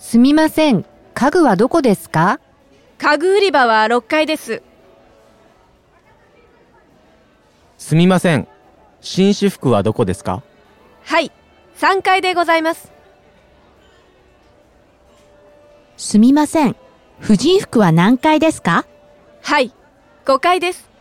すみません。家具はどこですか？ 家具売り場は6階です。 すみません。紳士服はどこですか？ はい、3階でございます。 すみません。婦人服は何階ですか？ はい、5階です。